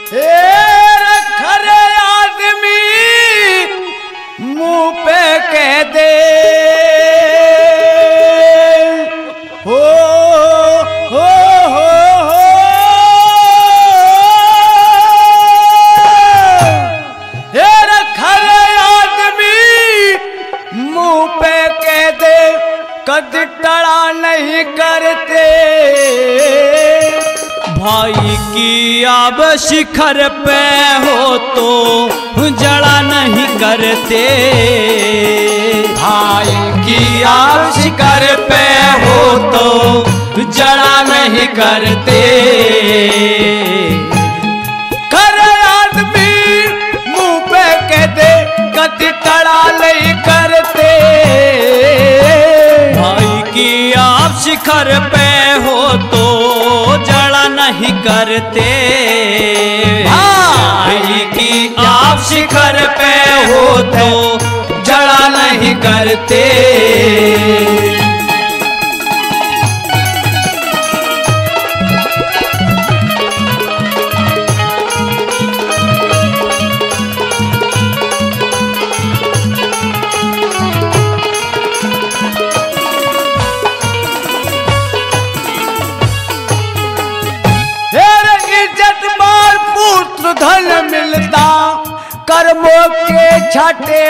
खरे आदमी मुंह पे कह दे हो खरे आदमी मुंह पे कह दे कद टड़ा नहीं करते। भाई की आब शिखर पे हो तो जड़ा नहीं करते। भाई की आब शिखर पे हो तो जड़ा नहीं करते। खरे आदमी मुंह पे कह दे कद टड़ा नहीं करते। भाई की आब शिखर पे हो तो जड़ा नहीं करते। भाई की आप शिखर पे हो तो जड़ा नहीं करते। धन मिलता कर्मों के छाटे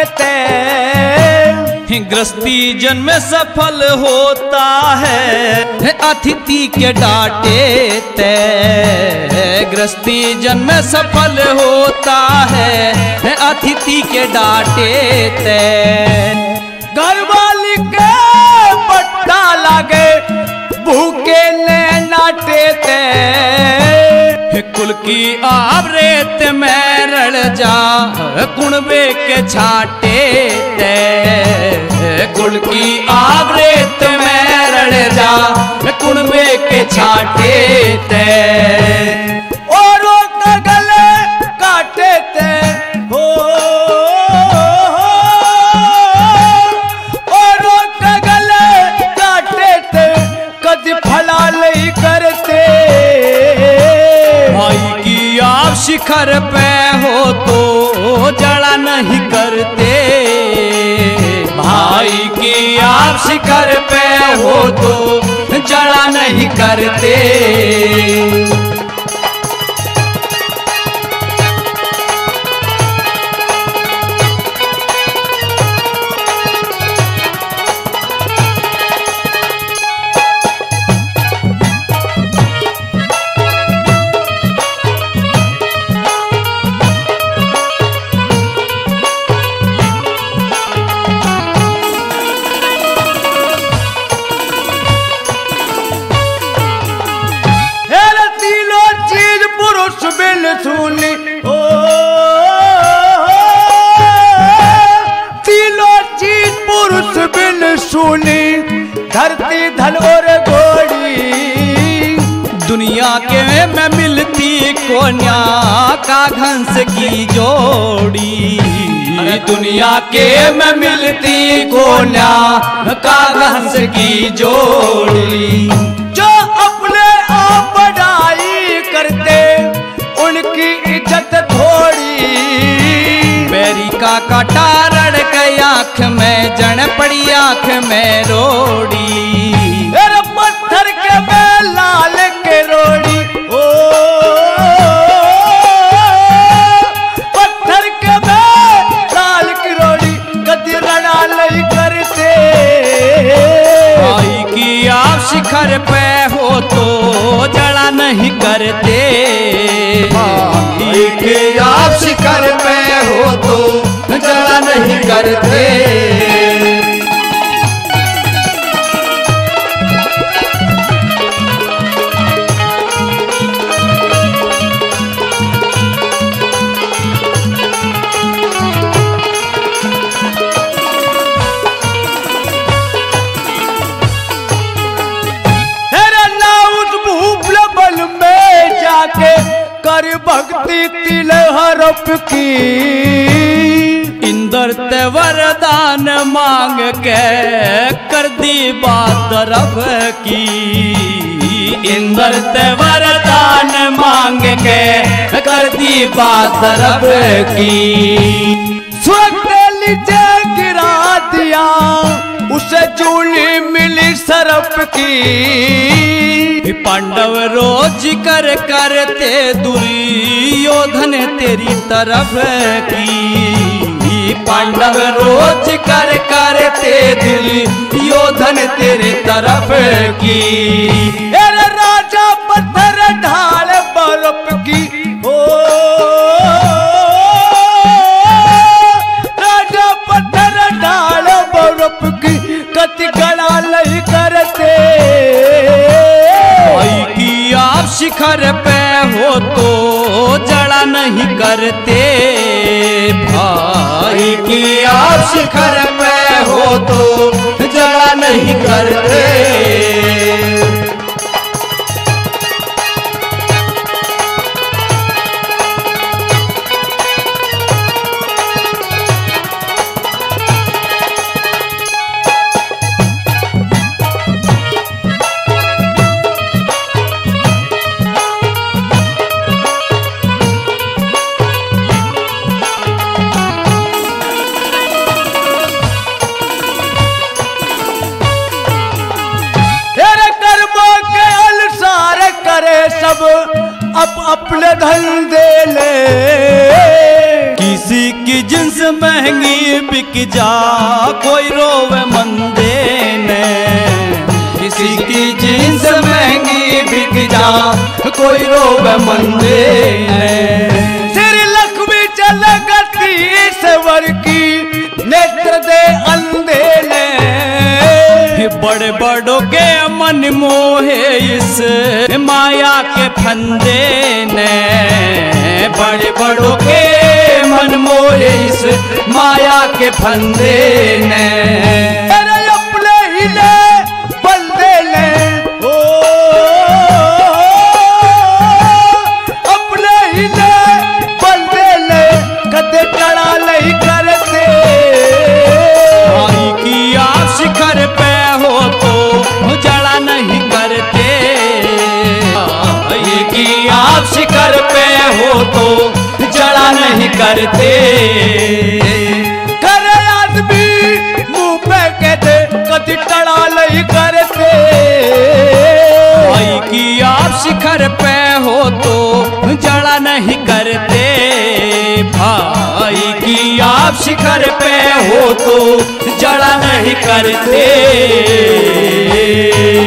ते। गृहस्थी जन्म सफल होता है अतिथि के डांटे ते। गृहस्थी जन्म सफल होता है अतिथि के डांटे ते। घरवाली के पट्टा लागे भूखे ने नाटे ते। कुल की आब रेत में रड़ जा कुणबे के छाटे ते। कुल की आब रेत में रड़ जा कुणबे के छाटे ते। औरों का गले काटे ते हो औरों का गले काटे ते कद फला नहीं करते। भाई की आप शिखर पे हो तो जड़ा नहीं करते। भाई की आप शिखर पे हो तो जड़ा नहीं करते। सुनी ओ तीनों चीज पुरुष बिन सुनी धरती धन और घोड़ी। दुनिया के में मिलती कोन्या का घंस की जोड़ी। दुनिया के में मिलती कोन्या का घंस की जोड़ी। जो अपने आप बढ़ाई करते उनकी इज्जत थोड़ी। बैरी का काटा रड़ गई आँख में जन पड़ी आँख में रोड़ी। अरे पत्थर के में लाल के रोड़ी ओ पत्थर के में लाल की रोड़ी कदी रड़ा नहीं करते। भाई की आप शिखर पे हो तो जड़ा नहीं करते। भाई की आप शिखर पे हो तो जड़ा नहीं करते। कर भक्ति तिल हरप की। इंद्र ते वरदान मांग के कर दी बात रब की। इंद्र ते वरदान मांग के कर दी बात रब की। स्वर्ग नीचे गिरा दिया उसे जूली मिली सरप की। पांडव रोज कर करते दुर्योधन तेरी तरफ की। पांडव रोज कर करते दुर्योधन तेरी तरफ की। अरे राजा पत्थर ढाल बर्फ की ओ राजा पत्थर ढाल बर्फ की कति गड़ा नहीं करते। भाई की आप शिखर पे हो तो जड़ा नहीं करते। भाई की आप शिखर पे हो तो जड़ा नहीं करते। सब अपने धन दे ले। किसी की जिन्स महंगी बिक जा कोई रोवे मंदे ने। किसी की जिन्स महंगी बिक जा कोई रोवे मंदे ने। श्री लक्ष्मी चलगती सवर की नेत्र दे अंधे ने। बड़े बड़ों के मन मोहे इस माया के फंदे ने। बड़े बड़ों के मन मोहे इस माया के फंदे ने। अरे अपने ही ले बंदे ले ओ अपने ही ले बंदे ले कदे टड़ा नहीं करते। भाई की आप शिखर पे हो तो जड़ा नहीं करते। भाई की आप शिखर पे हो तो जड़ा नहीं करते। करे आदमी मुंह पे कहते कदी टड़ा नहीं करते। भाई की आप शिखर पे हो तो जड़ा नहीं करते। भाई की आप शिखर पे हो तो जड़ा नहीं करते।